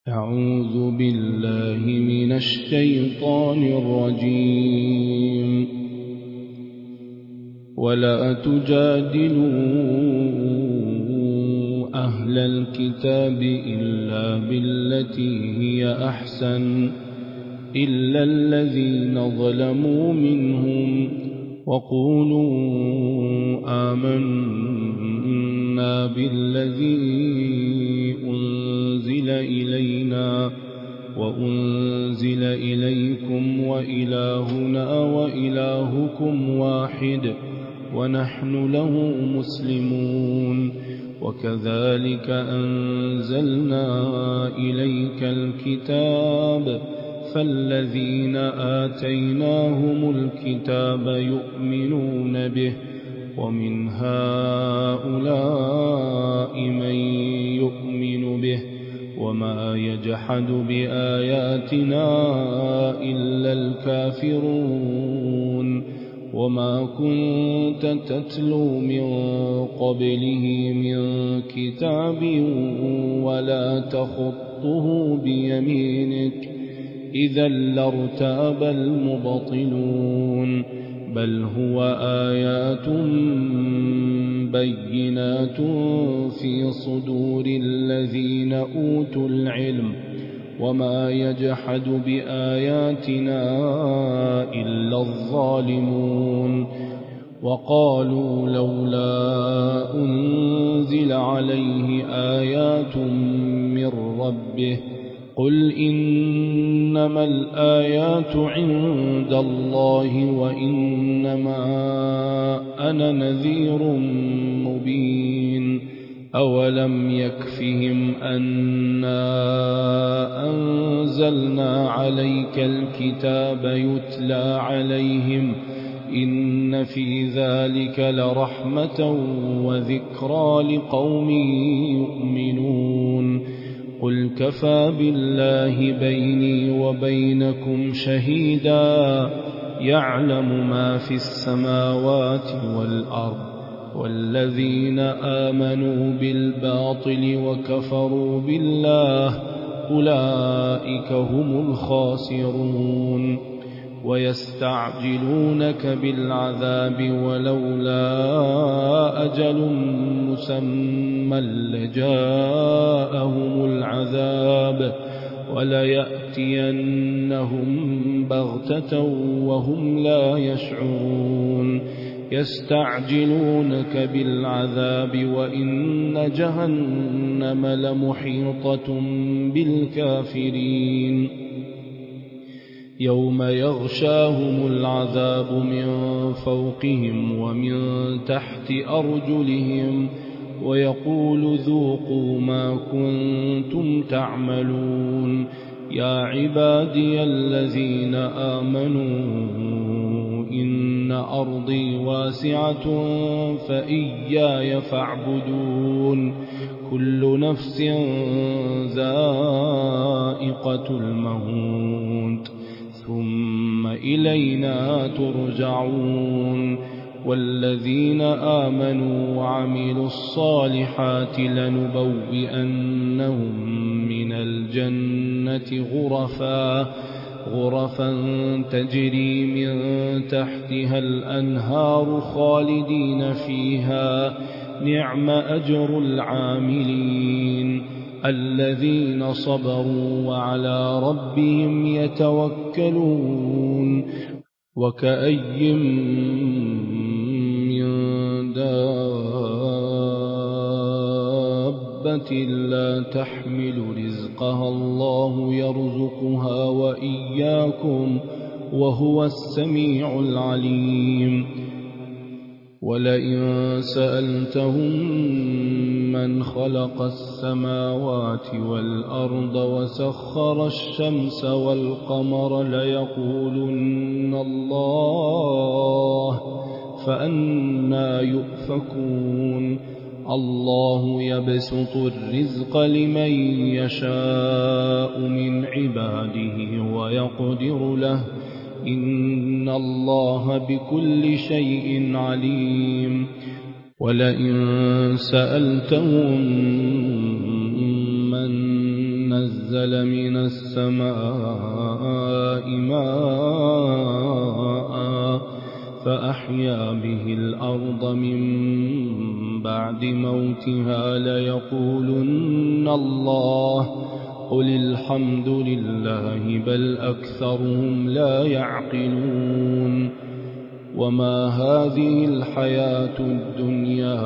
أعوذ بالله من الشيطان الرجيم. ولا تجادلوا أهل الكتاب إلا بالتي هي أحسن إلا الذين ظلموا منهم وقولوا آمنا بالذي أنزل إلينا وأنزل إليكم وإلهنا وإلهكم واحد ونحن له مسلمون. وكذلك أنزلنا إليك الكتاب فالذين آتيناهم الكتاب يؤمنون به ومن هؤلاء من يؤمن به وما يجحد بآياتنا إلا الكافرون. وما كنت تتلو من قبله من كتاب ولا تخطه بيمينك إذا لارتاب المبطلون. بل هو آيات بينات في صدور الذين أوتوا العلم وما يجحد بآياتنا إلا الظالمون. وقالوا لولا أنزل عليه آيات من ربه قل إنما الآيات عند الله وإنما أنا نذير مبين. أولم يكفهم أنا أنزلنا عليك الكتاب يتلى عليهم إن في ذلك لرحمة وذكرى لقوم يؤمنون. قل كفى بالله بيني وبينكم شهيدا يعلم ما في السماوات والأرض والذين آمنوا بالباطل وكفروا بالله أولئك هم الخاسرون. ويستعجلونك بالعذاب ولولا أجل مسمى لجاءهم العذاب وليأتينهم بغتة وهم لا يشعرون. يستعجلونك بالعذاب وإن جهنم لمحيطة بالكافرين. يوم يغشاهم العذاب من فوقهم ومن تحت أرجلهم ويقول ذوقوا ما كنتم تعملون. يا عبادي الذين آمنوا إن أرضي واسعة فإياي فاعبدون. كل نفس ذائقة الموت ثم إلينا ترجعون. والذين آمنوا وعملوا الصالحات لنبوئنهم من الجنة غرفا تجري من تحتها الأنهار خالدين فيها نعم أجر العاملين الذين صبروا وعلى ربهم يتوكلون. وكأي من دابة لا تحمل رزقها الله يرزقها وإياكم وهو السميع العليم. ولئن سألتهم من خلق السماوات والأرض وسخر الشمس والقمر ليقولن الله فأنى يؤفكون. الله يبسط الرزق لمن يشاء من عباده ويقدر له إن الله بكل شيء عليم. ولئن سألتهم من نزل من السماء ماء فأحيا به الأرض من بعد موتها ليقولن الله قل الحمد لله بل أكثرهم لا يعقلون وما هذه الحياة الدنيا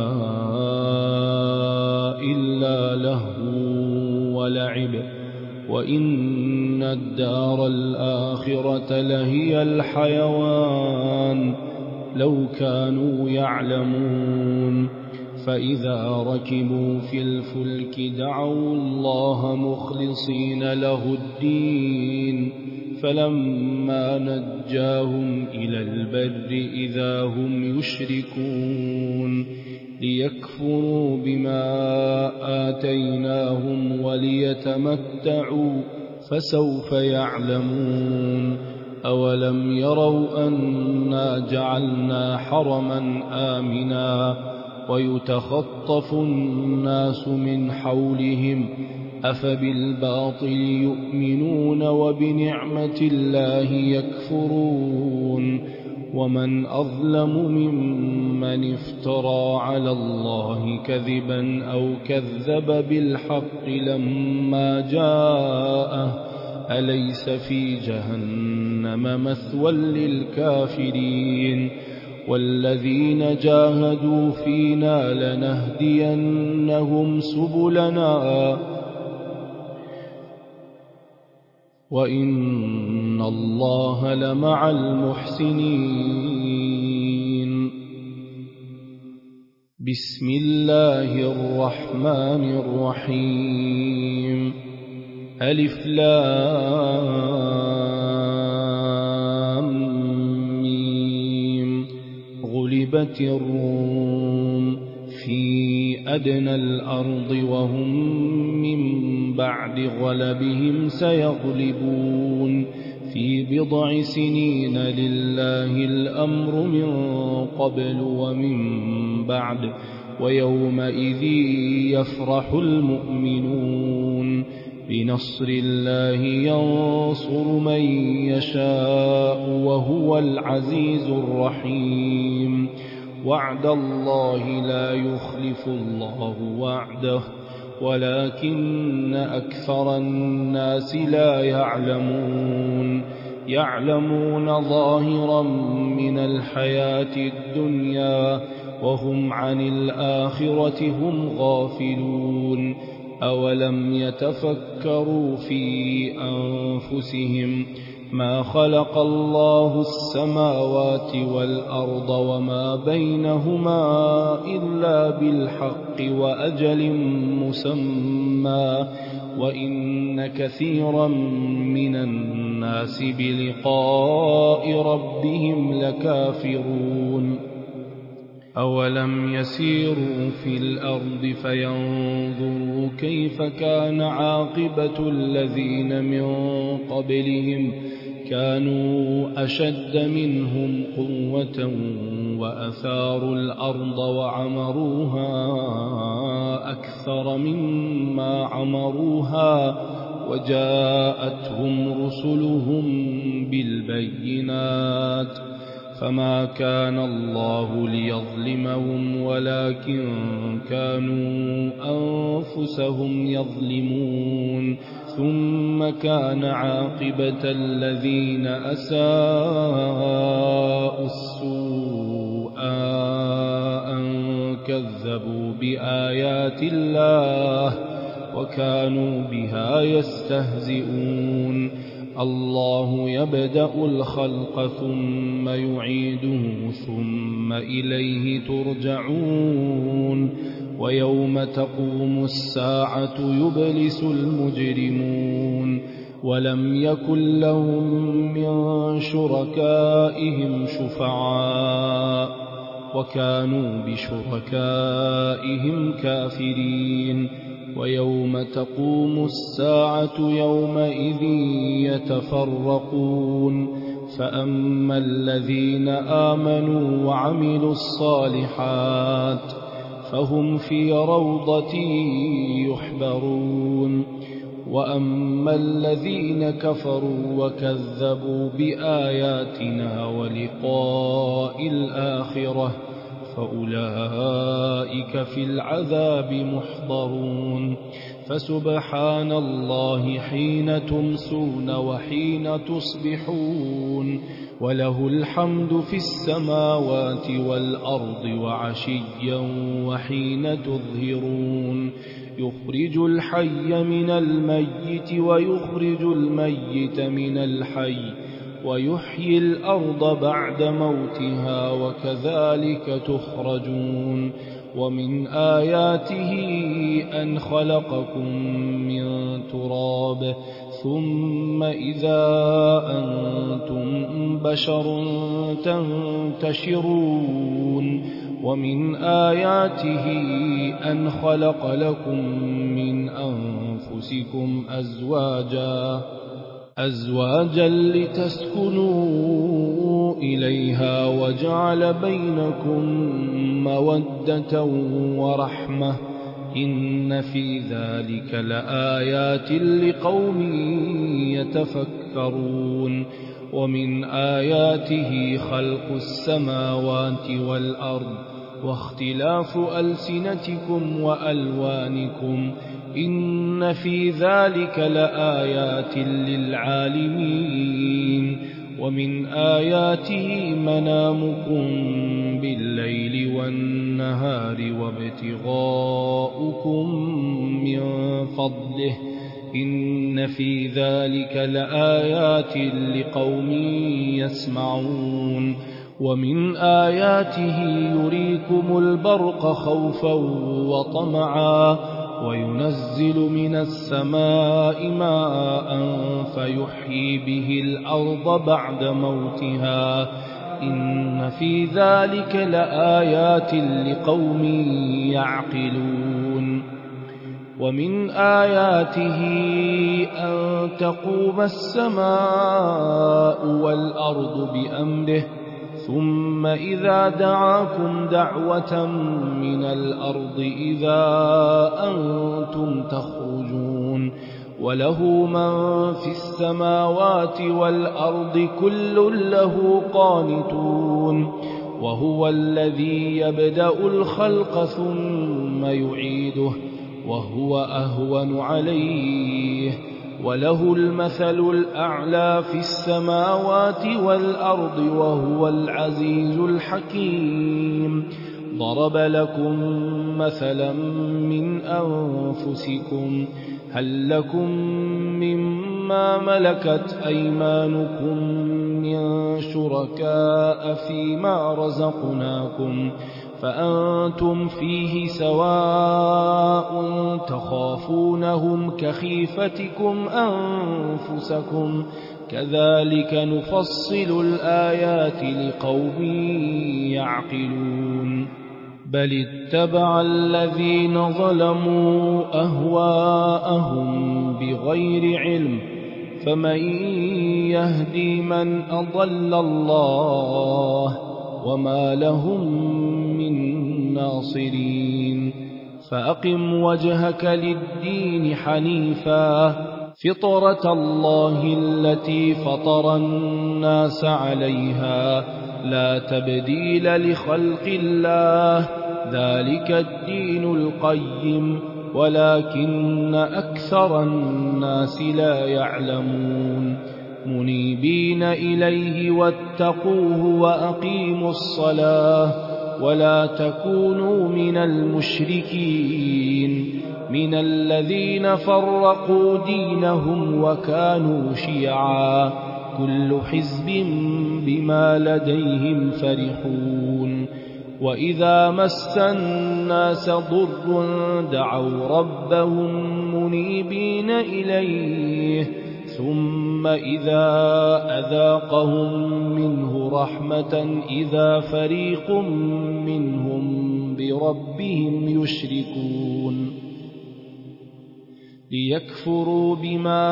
إلا لهو ولعب وإن الدار الآخرة لهي الحيوان لو كانوا يعلمون فإذا ركبوا في الفلك دعوا الله مخلصين له الدين فلما نجاهم إلى البر إذا هم يشركون ليكفروا بما آتيناهم وليتمتعوا فسوف يعلمون أولم يروا أنا جعلنا حرما آمنا ويتخطف الناس من حولهم أفبالباطل يؤمنون وبنعمة الله يكفرون ومن أظلم ممن افترى على الله كذبا أو كذب بالحق لما جاءه أليس في جهنم مثوى للكافرين والذين جاهدوا فينا لنهدينهم سبلنا وإن الله لمع المحسنين بسم الله الرحمن الرحيم ألف لام ميم غلبت الروم في أدنى الأرض وهم من بعد غلبهم سيغلبون في بضع سنين لله الأمر من قبل ومن بعد ويومئذ يفرح المؤمنون بنصر الله ينصر من يشاء وهو العزيز الرحيم وعد الله لا يخلف الله وعده ولكن أكثر الناس لا يعلمون ظاهرا من الحياة الدنيا وهم عن الآخرة هم غافلون أولم يتفكروا في أنفسهم ما خلق الله السماوات والأرض وما بينهما إلا بالحق وأجل مسمى وإن كثيرا من الناس بلقاء ربهم لكافرون أولم يسيروا في الأرض فينظروا كيف كان عاقبة الذين من قبلهم كانوا أشد منهم قوة وأثاروا الأرض وعمروها أكثر مما عمروها وجاءتهم رسلهم بالبينات فما كان الله ليظلمهم ولكن كانوا أنفسهم يظلمون ثم كان عاقبة الذين أساءوا السوء أن كذبوا بآيات الله وكانوا بها يستهزئون الله يبدأ الخلق ثم يعيده ثم إليه ترجعون ويوم تقوم الساعة يبلس المجرمون ولم يكن لهم من شركائهم شفعاء وكانوا بشركائهم كافرين ويوم تقوم الساعة يومئذ يتفرقون فأما الذين آمنوا وعملوا الصالحات فهم في روضة يحبرون وأما الذين كفروا وكذبوا بآياتنا ولقاء الآخرة فأولئك في العذاب محضرون فسبحان الله حين تمسون وحين تصبحون وله الحمد في السماوات والأرض وعشيا وحين تظهرون يخرج الحي من الميت ويخرج الميت من الحي ويحيي الأرض بعد موتها وكذلك تخرجون ومن آياته أن خلقكم من تراب ثم إذا أنتم بشر تنتشرون ومن آياته أن خلق لكم من أنفسكم أزواجا لتسكنوا إليها وجعل بينكم مودة ورحمة إن في ذلك لآيات لقوم يتفكرون ومن آياته خلق السماوات والأرض واختلاف ألسنتكم وألوانكم إن في ذلك لآيات للعالمين ومن آياته منامكم بالليل والنهار وابتغاؤكم من فضله إن في ذلك لآيات لقوم يسمعون ومن آياته يريكم البرق خوفا وطمعا وينزل من السماء ماء فيحيي به الأرض بعد موتها إن في ذلك لآيات لقوم يعقلون ومن آياته أن تقوم السماء والأرض بأمره ثم إذا دعاكم دعوة من الأرض إذا أنتم تخرجون وله من في السماوات والأرض كل له قانتون وهو الذي يبدأ الخلق ثم يعيده وهو أهون عليه وله المثل الأعلى في السماوات والأرض وهو العزيز الحكيم ضرب لكم مثلا من أنفسكم هل لكم مما ملكت أيمانكم من شركاء فيما رزقناكم فأنتم فيه سواء تخافونهم كخيفتكم أنفسكم كذلك نفصل الآيات لقوم يعقلون بل اتبع الذين ظلموا أهواءهم بغير علم فمن يهدي من أضل الله وما لهم من ناصرين فأقم وجهك للدين حنيفا فطرة الله التي فطر الناس عليها لا تبديل لخلق الله ذلك الدين القيم ولكن أكثر الناس لا يعلمون منيبين إليه واتقوه وأقيموا الصلاة ولا تكونوا من المشركين من الذين فرقوا دينهم وكانوا شيعا كل حزب بما لديهم فرحون وإذا مس الناس ضر دعوا ربهم منيبين إليه ثم إذا أذاقهم منه رحمة إذا فريق منهم بربهم يشركون ليكفروا بما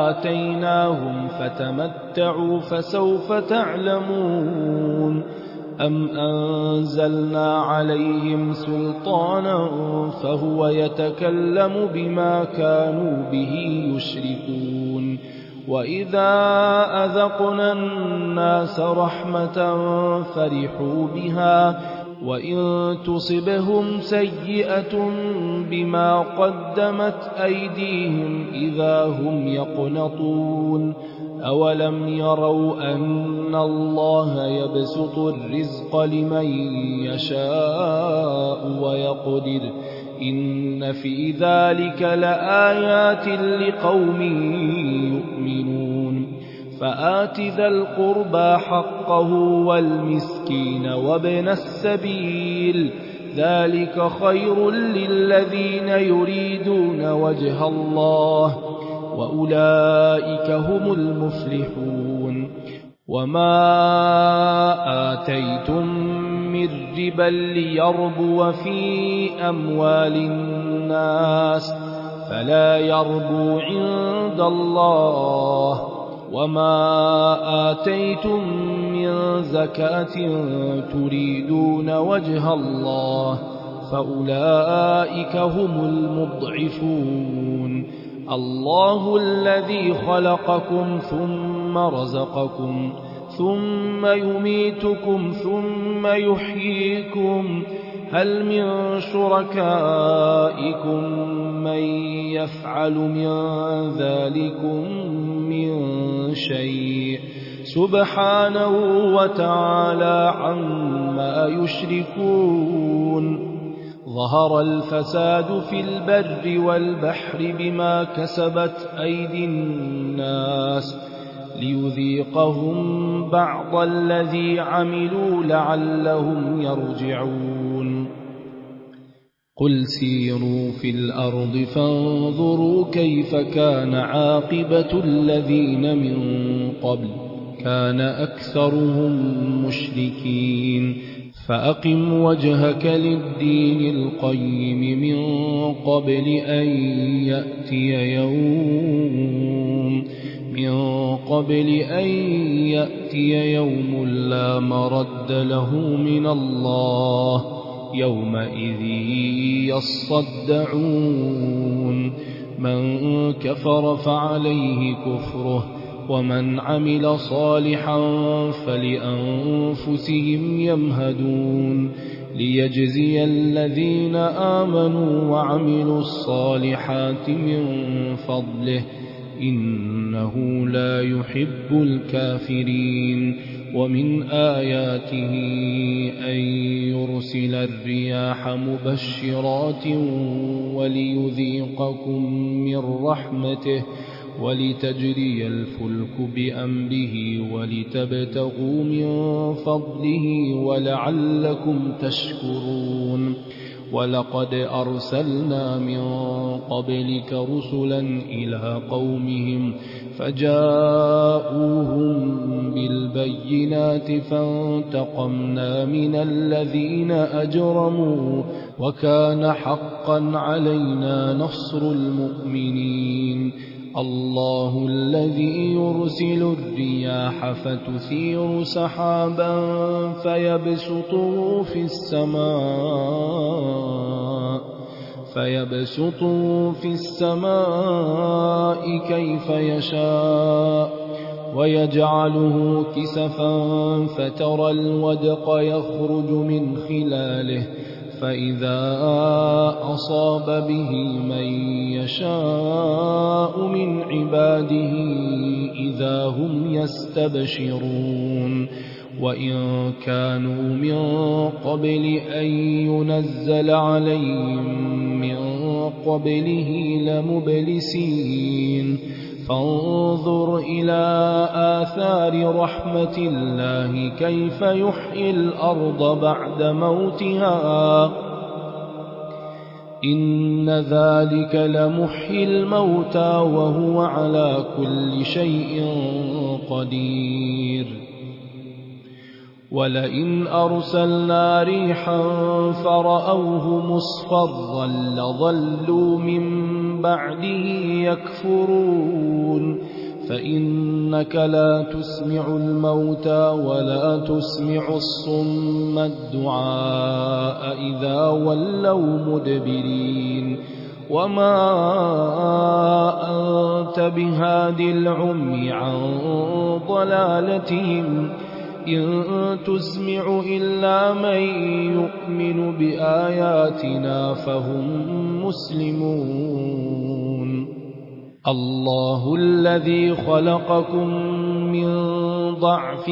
آتيناهم فتمتعوا فسوف تعلمون أم أنزلنا عليهم سلطانا فهو يتكلم بما كانوا به يشركون وإذا أذقنا الناس رحمة فرحوا بها وإن تصبهم سيئة بما قدمت أيديهم إذا هم يقنطون أولم يروا أن الله يبسط الرزق لمن يشاء ويقدر إن في ذلك لآيات لقوم يؤمنون فآت ذا القربى حقه والمسكين وابن السبيل ذلك خير للذين يريدون وجه الله وأولئك هم المفلحون وما آتيتم من ربا ليربو في أموال الناس فلا يربو عند الله وما آتيتم من زكاة تريدون وجه الله فأولئك هم المضعفون الله الذي خلقكم ثم رزقكم ثم يميتكم ثم يحييكم هل من شركائكم من يفعل من ذلكم من شيء سبحانه وتعالى عما يشركون ظهر الفساد في البر والبحر بما كسبت أيدي الناس ليذيقهم بعض الذي عملوا لعلهم يرجعون قل سيروا في الأرض فانظروا كيف كان عاقبة الذين من قبل كان أكثرهم مشركين فأقم وجهك للدين القيم من قبل أن يأتي يوم لا مرد له من الله يومئذ يصدعون من كفر فعليه كفره ومن عمل صالحا فلأنفسهم يمهدون ليجزي الذين آمنوا وعملوا الصالحات من فضله إنه لا يحب الكافرين ومن آياته أن يرسل الرياح مبشرات وليذيقكم من رحمته ولتجري الفلك بأمره ولتبتغوا من فضله ولعلكم تشكرون ولقد أرسلنا من قبلك رسلا إلى قومهم فجاءوهم بالبينات فانتقمنا من الذين أجرموا وكان حقا علينا نصر المؤمنين الله الذي يرسل الرياح فتثير سحابا فيبسطه في السماء كيف يشاء ويجعله كسفا فترى الودق يخرج من خلاله فإذا أصاب به من يشاء من عباده إذا هم يستبشرون وإن كانوا من قبل أن ينزل عليهم من قبله لمبلسين فانظر إلى آثار رحمة الله كيف يحيي الأرض بعد موتها إن ذلك لمحيي الموتى وهو على كل شيء قدير ولئن أرسلنا ريحا فرأوه مصفرا لظلوا من بعده يكفرون فإنك لا تسمع الموتى ولا تسمع الصم الدعاء إذا ولوا مدبرين وما أنت بهاد العمي عن ضلالتهم إن تسمع إلا من يؤمن بآياتنا فهم مسلمون الله الذي خلقكم من ضعف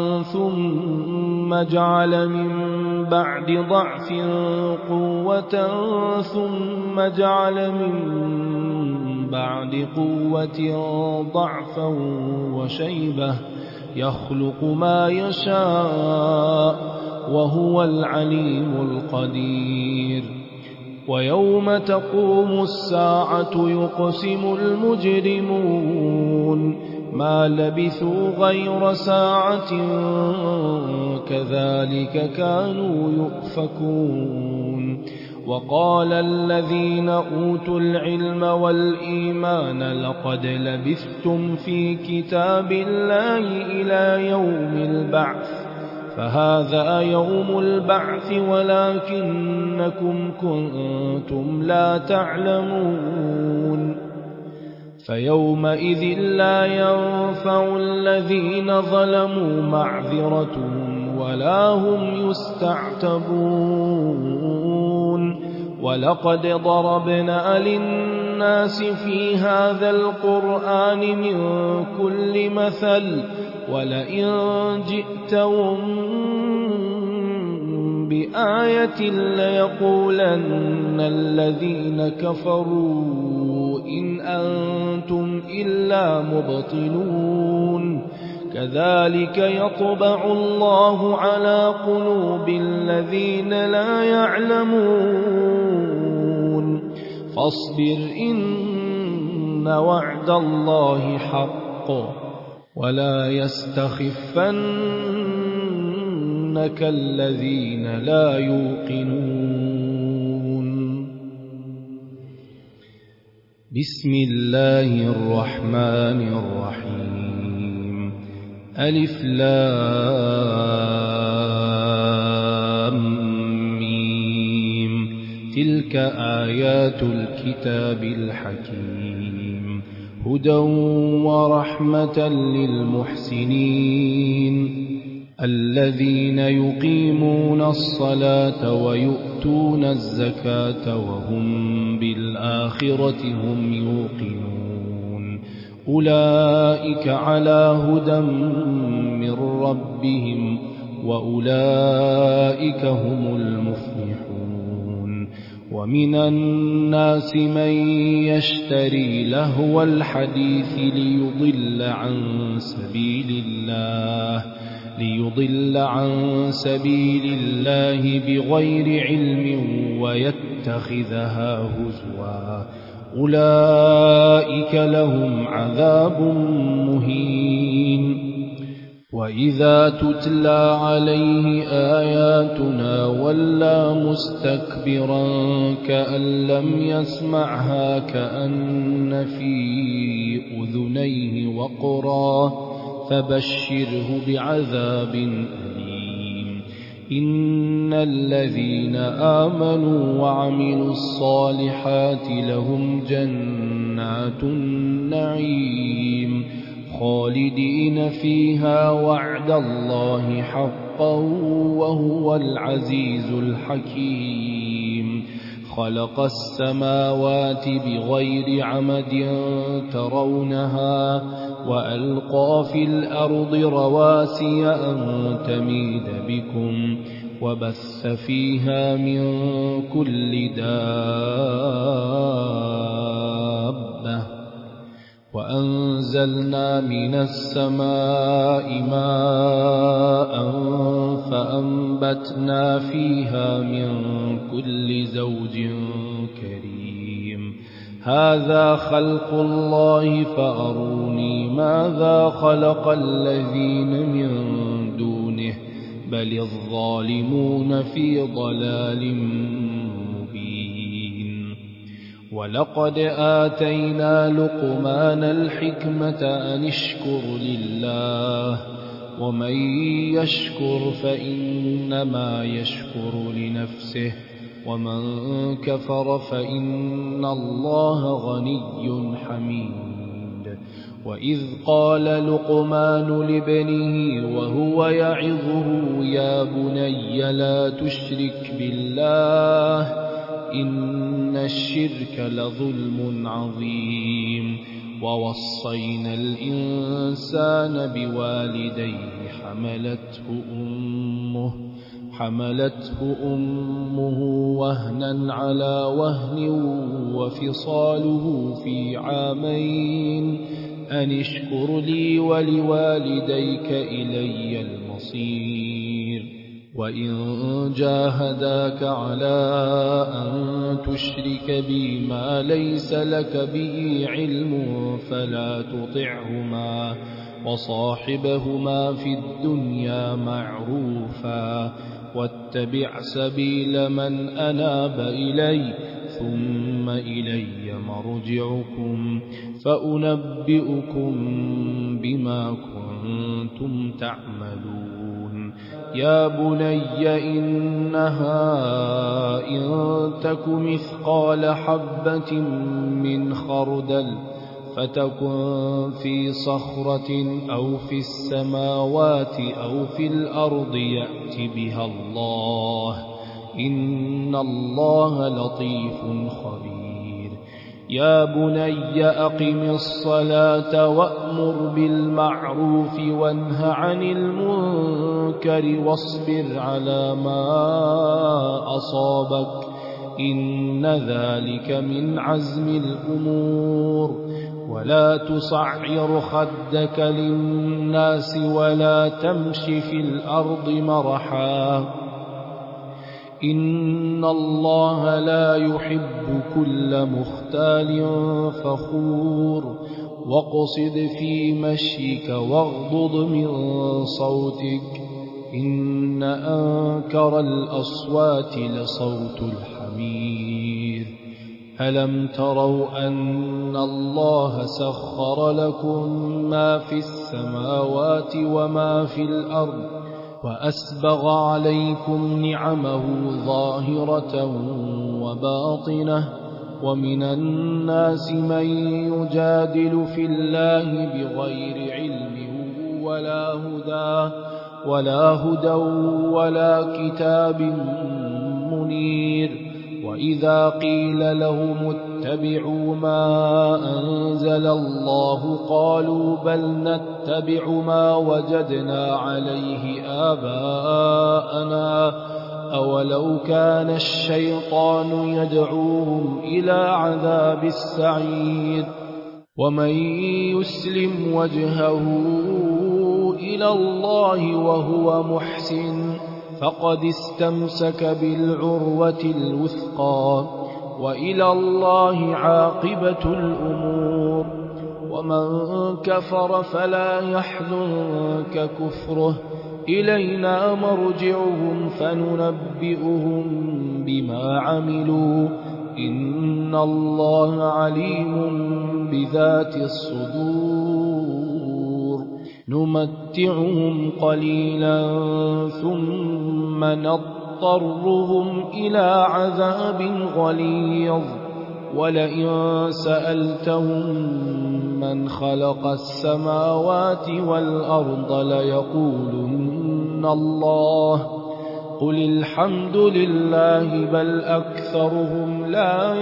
ثم جعل من بعد ضعف قوة ثم جعل من بعد قوة ضعفا وشيبة يخلق ما يشاء وهو العليم القدير ويوم تقوم الساعة يقسم المجرمون ما لبثوا غير ساعة كذلك كانوا يؤفكون وقال الذين أوتوا العلم والإيمان لقد لبثتم في كتاب الله إلى يوم البعث فهذا يوم البعث ولكنكم كنتم لا تعلمون فيومئذ لا ينفع الذين ظلموا معذرتهم ولا هم يستعتبون ولقد ضربنا للناس في هذا القرآن من كل مثل ولئن جئتهم بآية ليقولن الذين كفروا إن أنتم إلا مبطلون كذلك يطبع الله على قلوب الذين لا يعلمون فاصبر إن وعد الله حق ولا يستخفنك الذين لا يوقنون بسم الله الرحمن الرحيم ألف لام ميم تلك آيات الكتاب الحكيم هدى ورحمة للمحسنين الذين يقيمون الصلاة ويؤتون الزكاة وهم بالآخرة هم يوقنون أولئك على هدى من ربهم وأولئك هم المفلحون ومن الناس من يشتري لهو الحديث ليضل عن سبيل الله بغير علم ويتخذها هزوا أولئك لهم عذاب مهين وإذا تتلى عليه آياتنا ولى مستكبرا كأن لم يسمعها كأن في أذنيه وقرا فبشره بعذاب أليم إن الذين آمنوا وعملوا الصالحات لهم جنات النعيم خالدين فيها وعد الله حقا وهو العزيز الحكيم خلق السماوات بغير عمد ترونها وألقى في الأرض رواسي أن تميد بكم وبث فيها من كل دابة وأنزلنا من السماء ماء فأنبتنا فيها من كل زوج كريم هذا خلق الله فأروني ماذا خلق الذين من دونه بل الظالمون في ضلال مبين ولقد آتينا لقمان الحكمة أن اشكر لله ومن يشكر فإنما يشكر لنفسه ومن كفر فإن الله غني حميد. وإذ قال لقمان لابنه وهو يعظه يا بني لا تشرك بالله إن الشرك لظلم عظيم. ووصينا الإنسان بوالديه حملته أمه وهنا على وهن وفصاله في عامين أن اشكر لي ولوالديك إلي المصير. وإن جاهداك على أن تشرك بي ما ليس لك به علم فلا تطعهما وصاحبهما في الدنيا معروفا واتبع سبيل من أناب إلي ثم إلي مرجعكم فأنبئكم بما كنتم تعملون. يا بني إنها إن تك مثقال حبة من خردل فتكن في صخرة أو في السماوات أو في الأرض يأت بها الله إن الله لطيف خبير. يا بني أقم الصلاة وأمر بالمعروف وانه عن المنكر واصبر على ما أصابك إن ذلك من عزم الأمور. ولا تصعر خدك للناس ولا تمش في الأرض مرحا إن الله لا يحب كل مختال فخور. واقصد في مشيك واغضض من صوتك إن أنكر الأصوات لصوت الحمير. ألم تروا أن الله سخر لكم ما في السماوات وما في الأرض وأسبغ عليكم نعمه ظاهرة وباطنة ومن الناس من يجادل في الله بغير علم ولا هدى ولا كتاب منير. وإذا قيل لهم اتبعوا ما أنزل الله قالوا بل نتبع ما وجدنا عليه آباءنا أولو كان الشيطان يدعوهم إلى عذاب السعير. ومن يسلم وجهه إلى الله وهو محسن فقد استمسك بالعروة الوثقى وإلى الله عاقبة الأمور. ومن كفر فلا يحزنك كفره إلينا مرجعهم فننبئهم بما عملوا إن الله عليم بذات الصدور. نمتعهم قليلا ثم نضطرهم إلى عذاب غليظ ولئن سألتهم من خلق السماوات والأرض ليقولن الله قل الحمد لله بل أكثرهم لا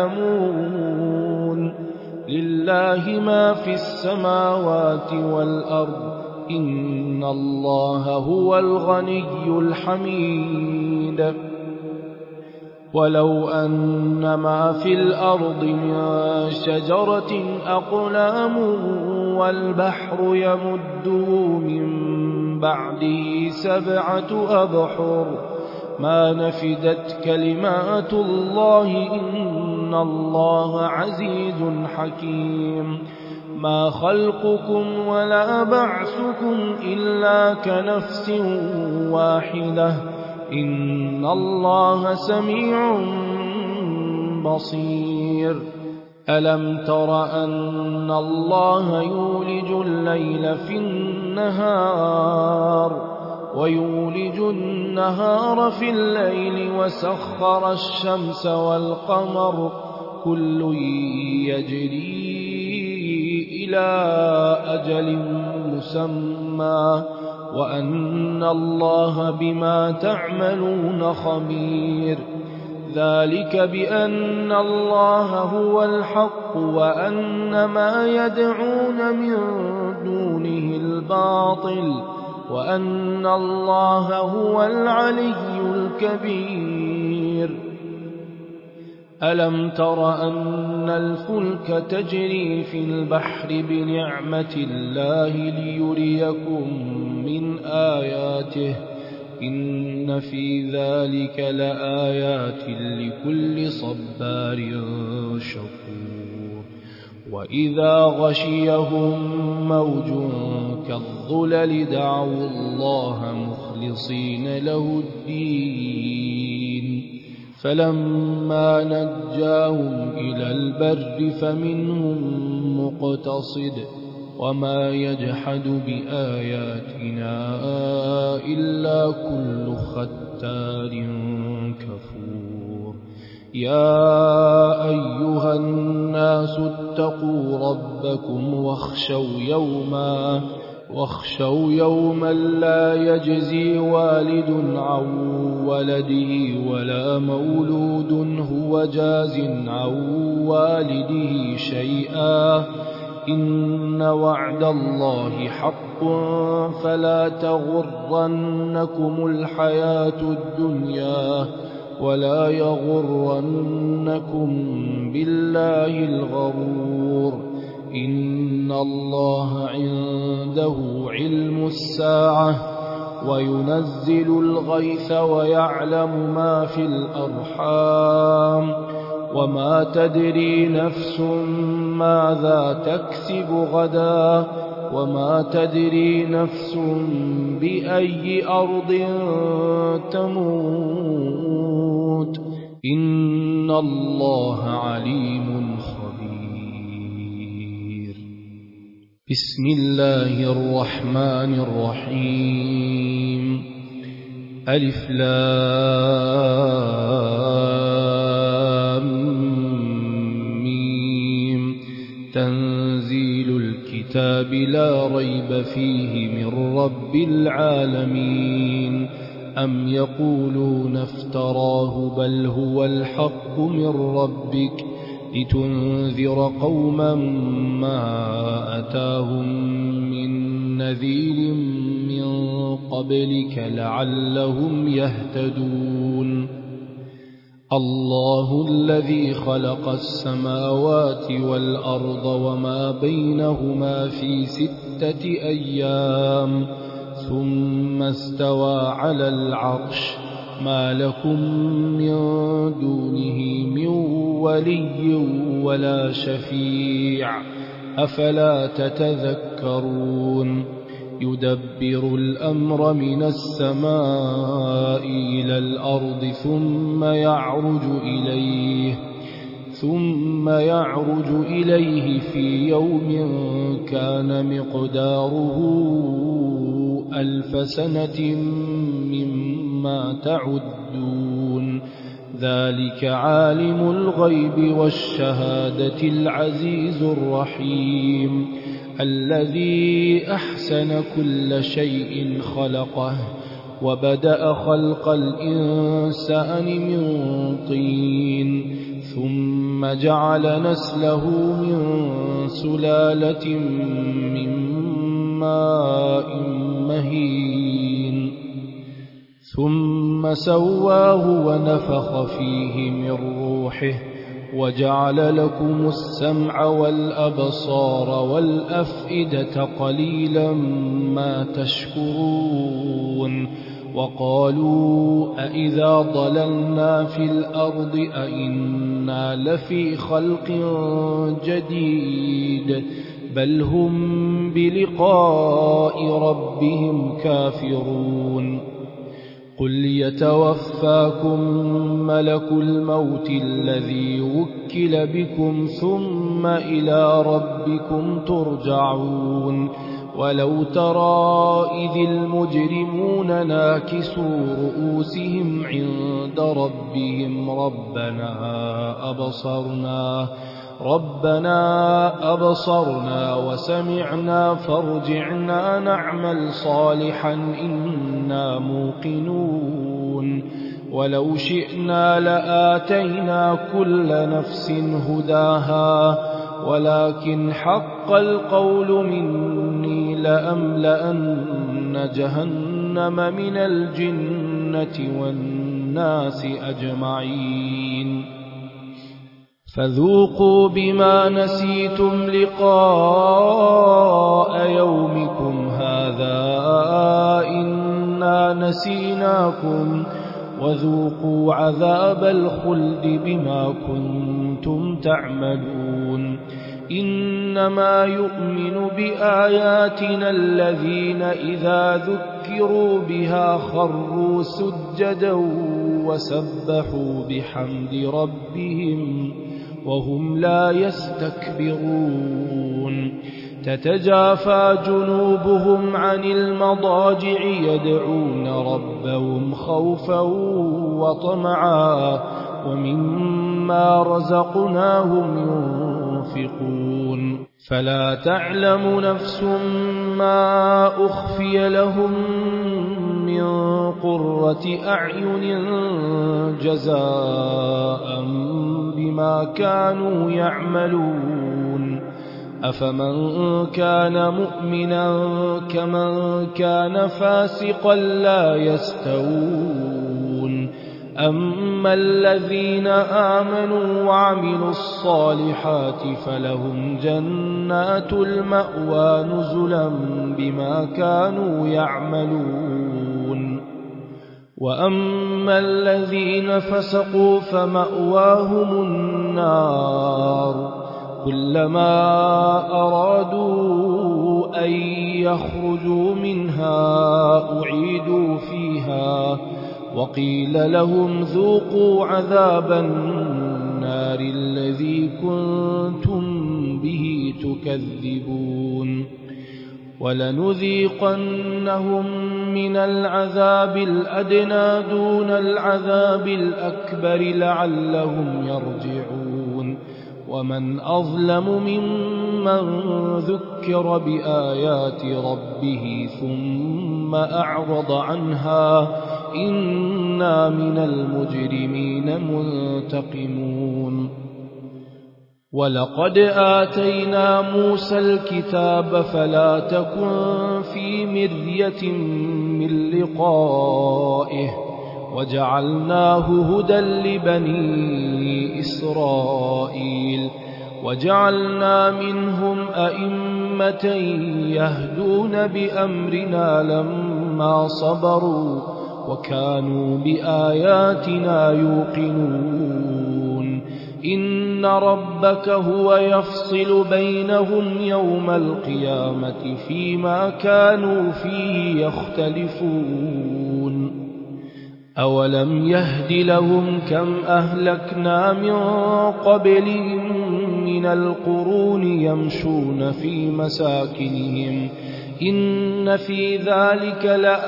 يعلمون. لله ما في السماوات والأرض إن الله هو الغني الحميد. ولو أن ما في الأرض من شجرة أقلام والبحر يمده من بعده 7 أبحر ما نفدت كلمات الله إن الله عزيز حكيم. ما خلقكم ولا بعثكم إلا كنفس واحدة إن الله سميع بصير. بصير ألم تر أن الله يولج الليل في النهار ويولج النهار في الليل وسخر الشمس والقمر كل يجري إلى أجل مسمى وأن الله بما تعملون خبير ذلك بأن الله هو الحق وأن ما يدعون من دونه الباطل وأن الله هو العلي الكبير ألم تر أن الفلك تجري في البحر بنعمة الله ليريكم من آياته إن في ذلك لآيات لكل صبار شكور وإذا غشيهم موج كالظلل دعوا الله مخلصين له الدين فلما نجاهم إلى البر فمنهم مقتصد وما يجحد بآياتنا إلا كل ختار كفور يا أيها الناس اتقوا ربكم واخشوا يوما لا يجزي والد عن ولده ولا مولود هو جاز عن والده شيئا إن وعد الله حق فلا تغرنكم الحياة الدنيا ولا يغرنكم بالله الغرور إن الله عنده علم الساعة وينزل الغيث ويعلم ما في الأرحام وما تدري نفس ماذا تكسب غدا وما تدري نفس بأي أرض تموت إن الله عليم خبير بسم الله الرحمن الرحيم ألف لام ميم تنزيل الكتاب لا ريب فيه من رب العالمين أم يقولون افتراه بل هو الحق من ربك لتنذر قوما ما أتاهم من نذير من قبلك لعلهم يهتدون الله الذي خلق السماوات والأرض وما بينهما في 6 أيام ثم استوى على العرش ما لكم من دونه من ولي ولا شفيع أفلا تتذكرون يدبر الأمر من السماء إلى الأرض ثم يعرج إليه في يوم كان مقداره 1000 سنة مما تعدون ذلك عالم الغيب والشهادة العزيز الرحيم الذي أحسن كل شيء خلقه وبدأ خلق الإنسان من طين ثم جعل نسله من سلالة من ماء مهين ثم سواه ونفخ فيه من روحه وجعل لكم السمع والأبصار والأفئدة قليلا ما تشكرون وقالوا أإذا ضللنا في الأرض أإنا لفي خلق جديد بل هم بلقاء ربهم كافرون قل يتوفاكم ملك الموت الذي وكل بكم ثم إلى ربكم ترجعون ولو ترى إذ المجرمون ناكسوا رؤوسهم عند ربهم ربنا أبصرنا وسمعنا فارجعنا نعمل صالحا إنا موقنون ولو شئنا لآتينا كل نفس هداها ولكن حق القول مني لأملأن جهنم من الجنة والناس أجمعين فذوقوا بما نسيتم لقاء يومكم هذا إنا نسيناكم وذوقوا عذاب الخلد بما كنتم تعملون إنما يؤمن بآياتنا الذين إذا ذكروا بها خروا سجدا وسبحوا بحمد ربهم وهم لا يستكبرون تتجافى جنوبهم عن المضاجع يدعون ربهم خوفا وطمعا ومما رزقناهم ينفقون فلا تعلم نفس ما أخفي لهم من قرة أعين جزاء بما كانوا يعملون أفمن كان مؤمنا كمن كان فاسقا لا يستوون أما الذين آمنوا وعملوا الصالحات فلهم جنات المأوى نزلا بما كانوا يعملون وأما الذين فسقوا فمأواهم النار كلما أرادوا أن يخرجوا منها أعيدوا فيها وقيل لهم ذوقوا عذاب النار الذي كنتم به تكذبون ولنذيقنهم من العذاب الأدنى دون العذاب الأكبر لعلهم يرجعون ومن أظلم ممن ذكر بآيات ربه ثم أعرض عنها إنا من المجرمين منتقمون ولقد آتينا موسى الكتاب فلا تكن في مرية من لقائه وجعلناه هدى لبني إسرائيل وجعلنا منهم أئمة يهدون بأمرنا لما صبروا وكانوا بآياتنا يوقنون إن ربك هو يفصل بينهم يوم القيامة فيما كانوا فيه يختلفون أولم يهد لهم كم أهلكنا من قبلهم من القرون يمشون في مساكنهم إن في ذلك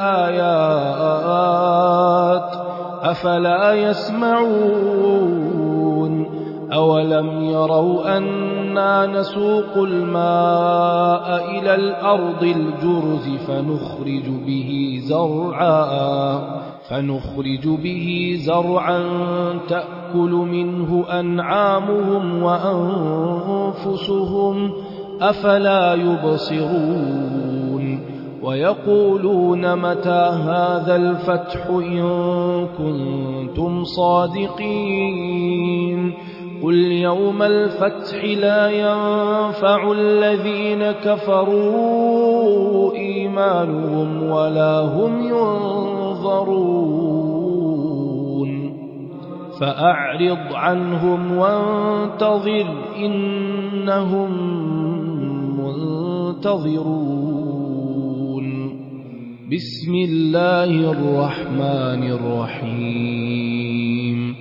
لآيات أفلا يسمعون أولم يروا أنا نسوق الماء إلى الأرض الجرز فنخرج به زرعا تأكل منه أنعامهم وأنفسهم أفلا يبصرون ويقولون متى هذا الفتح إن كنتم صادقين قل يوم الفتح لا ينفع الذين كفروا إيمانهم ولا هم ينظرون فأعرض عنهم وانتظر إنهم منتظرون بسم الله الرحمن الرحيم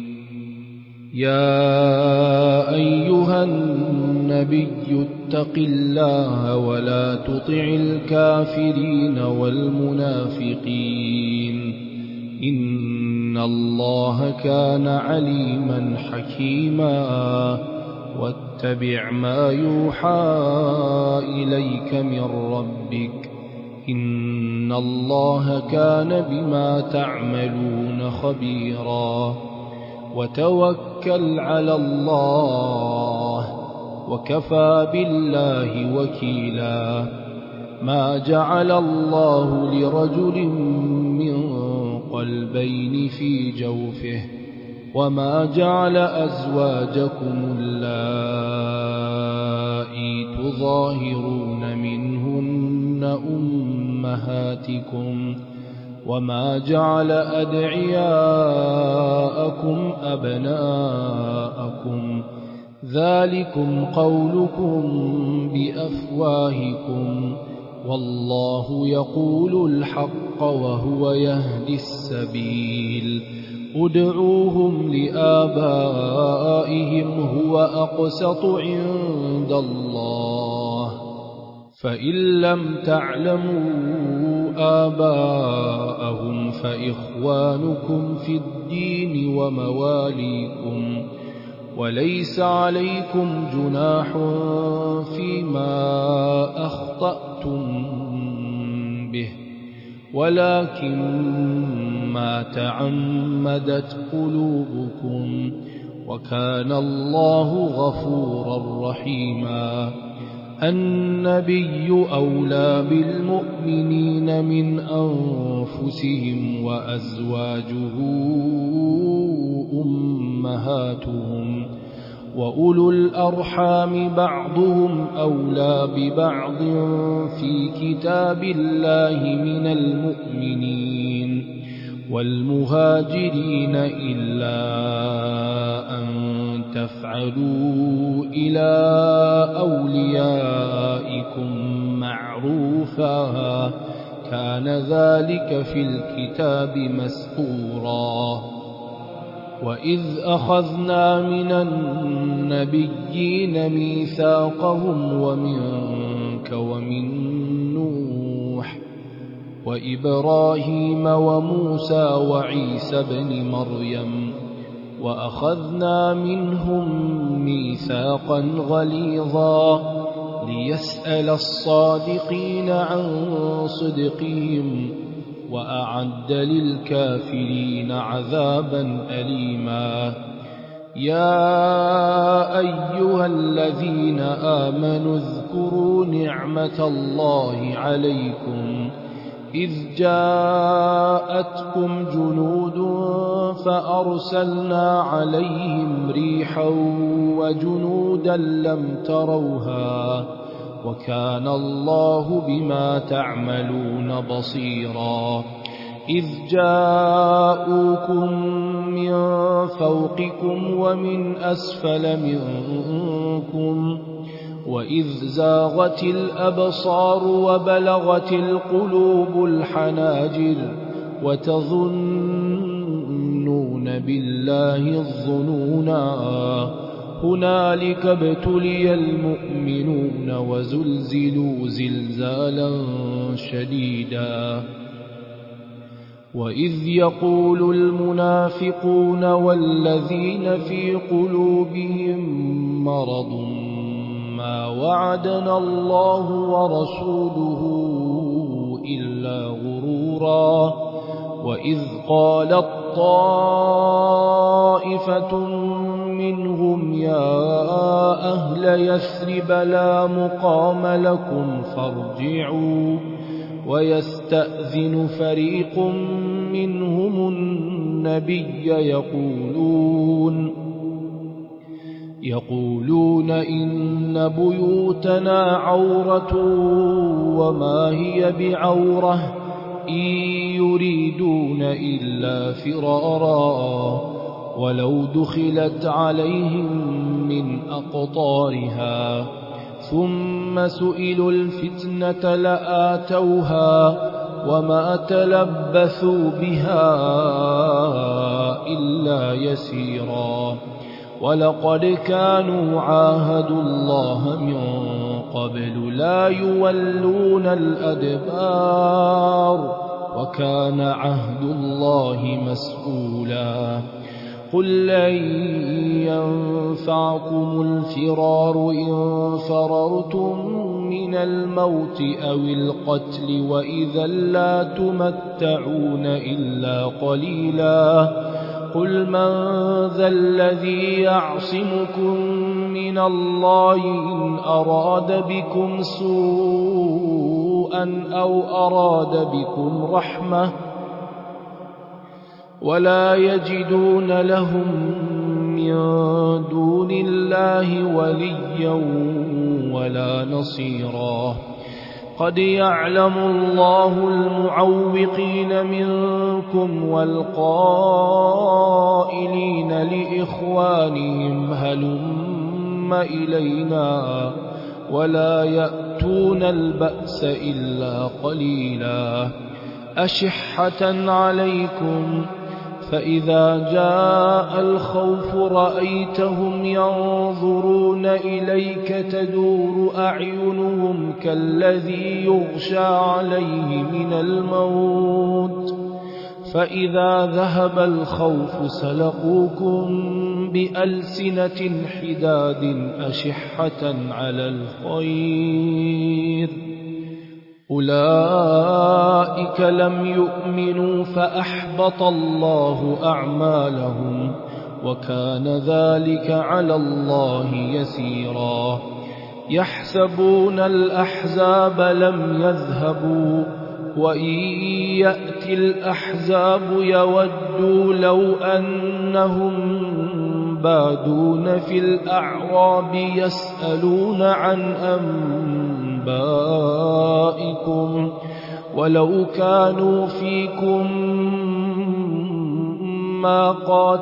يا أيها النبي اتق الله ولا تطع الكافرين والمنافقين إن الله كان عليما حكيما واتبع ما يوحى إليك من ربك إن الله كان بما تعملون خبيرا وتوكل على الله وكفى بالله وكيلا ما جعل الله لرجل من قلبين في جوفه وما جعل أزواجكم اللائي تظاهرون منهن أمهاتكم وما جعل أدعياءكم أبناءكم ذلكم قولكم بأفواهكم والله يقول الحق وهو يهدي السبيل ادعوهم لآبائهم هو أقسط عند الله فإن لم تعلموا آباءهم فإخوانكم في الدين ومواليكم وليس عليكم جناح فيما أخطأتم به ولكن ما تعمدت قلوبكم وكان الله غفورا رحيما النبي أولى بالمؤمنين من أنفسهم وأزواجه أمهاتهم وأولو الأرحام بعضهم أولى ببعض في كتاب الله من المؤمنين والمهاجرين إلا أن تفعلوا إلى أوليائكم معروفا كان ذلك في الكتاب مسطورا وإذ أخذنا من النبيين ميثاقهم ومنك ومن نوح وإبراهيم وموسى وعيسى بن مريم وأخذنا منهم ميثاقا غليظا ليسأل الصادقين عن صدقهم وأعد للكافرين عذابا أليما يا أيها الذين آمنوا اذكروا نعمة الله عليكم إذ جاءتكم جنود فأرسلنا عليهم ريحا وجنودا لم تروها وكان الله بما تعملون بصيرا إذ جاءوكم من فوقكم ومن أسفل منكم وإذ زاغت الأبصار وبلغت القلوب الحناجر وتظنون بالله الظنونا هنالك ابتلي المؤمنون وزلزلوا زلزالا شديدا وإذ يقول المنافقون والذين في قلوبهم مرض ما وعدنا الله ورسوله إلا غرورا وإذ قالت طائفة منهم يا أهل يثرب لا مقام لكم فارجعوا ويستأذن فريق منهم النبي يقولون إن بيوتنا عورة وما هي بعورة إن يريدون إلا فرارا ولو دخلت عليهم من أقطارها ثم سئلوا الفتنة لآتوها وما تلبثوا بها إلا يسيرا ولقد كانوا عاهدوا الله من قبل لا يولون الأدبار وكان عهد الله مسؤولا قل لن ينفعكم الفرار إن فررتم من الموت أو القتل وإذا لا تمتعون إلا قليلا قل من ذا الذي يعصمكم من الله إن أراد بكم سوءا أو أراد بكم رحمة ولا يجدون لهم من دون الله وليا ولا نصيرا قد يعلم الله المعوقين منكم والقائلين لإخوانهم هلم إلينا ولا يأتون البأس إلا قليلا أشحة عليكم فإذا جاء الخوف رأيتهم ينظرون إليك تدور أعينهم كالذي يغشى عليه من الموت فإذا ذهب الخوف سلقوكم بألسنة حداد أشحة على الخير أولئك لم يؤمنوا فأحبط الله أعمالهم وكان ذلك على الله يسيرا يحسبون الأحزاب لم يذهبوا وإن يأتي الأحزاب يودوا لو أنهم بادون في الأعراب يسألون عن أنبائكم ولو كانوا فيكم ما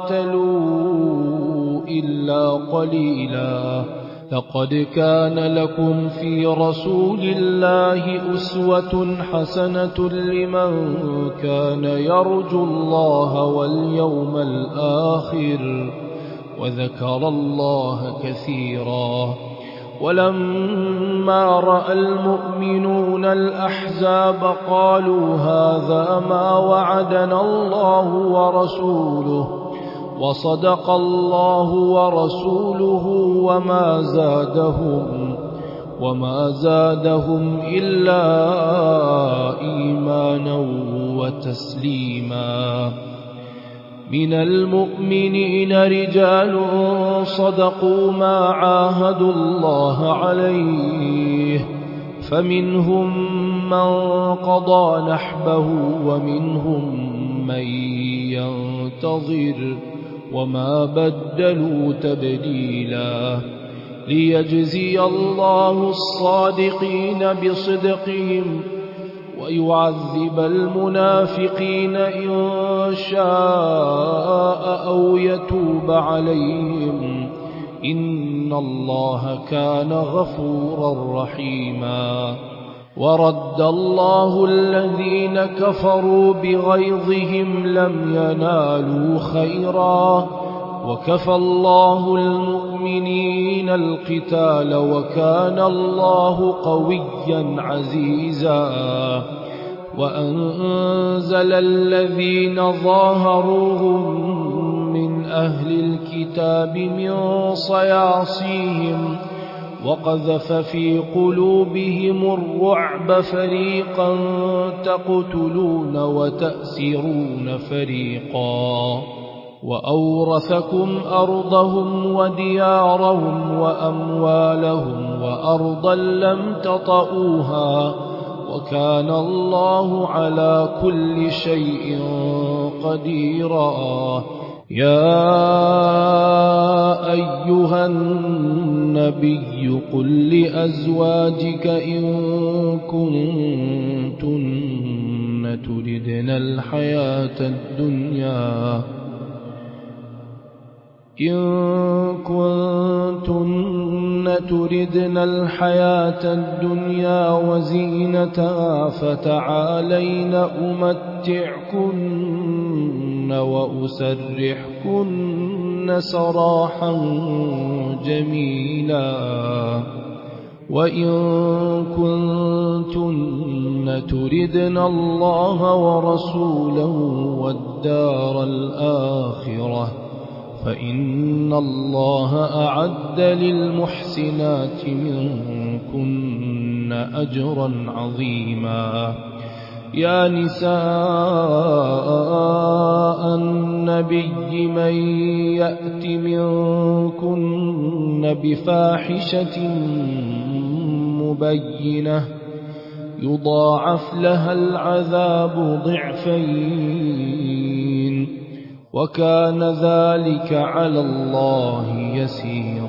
قاتلوا إلا قليلا لقد كان لكم في رسول الله أسوة حسنة لمن كان يرجو الله واليوم الآخر وذكر الله كثيرا ولما رأى المؤمنون الأحزاب قالوا هذا ما وعدنا الله ورسوله وصدق الله ورسوله وما زادهم إلا إيمانا وتسليما من المؤمنين رجال صدقوا ما عاهدوا الله عليه فمنهم من قضى نحبه ومنهم من ينتظر وما بدلوا تبديلا ليجزي الله الصادقين بصدقهم ويعذب المنافقين إن شاء أو يتوب عليهم إن الله كان غفورا رحيما ورد الله الذين كفروا بغيظهم لم ينالوا خيرا وكفى الله المؤمنين القتال وكان الله قويا عزيزا وأنزل الذين ظاهروهم من أهل الكتاب من صياصيهم وقذف في قلوبهم الرعب فريقا تقتلون وتأسرون فريقا وأورثكم أرضهم وديارهم وأموالهم وأرضا لم تطئوها وكان الله على كل شيء قديرا يا أيها النبي قل لأزواجك إن كنتن تردن الحياة الدنيا إن كنتن تردن الحياة الدنيا وزينتها فتعالين أمتعكن وأسرحكن سراحا جميلا وإن كنتن تردن الله ورسوله والدار الآخرة فإن الله أعد للمحسنات منكن أجرا عظيما يا نساء النبي من يأت منكن بفاحشة مبينة يضاعف لها العذاب ضعفين وكان ذلك على الله يسيرا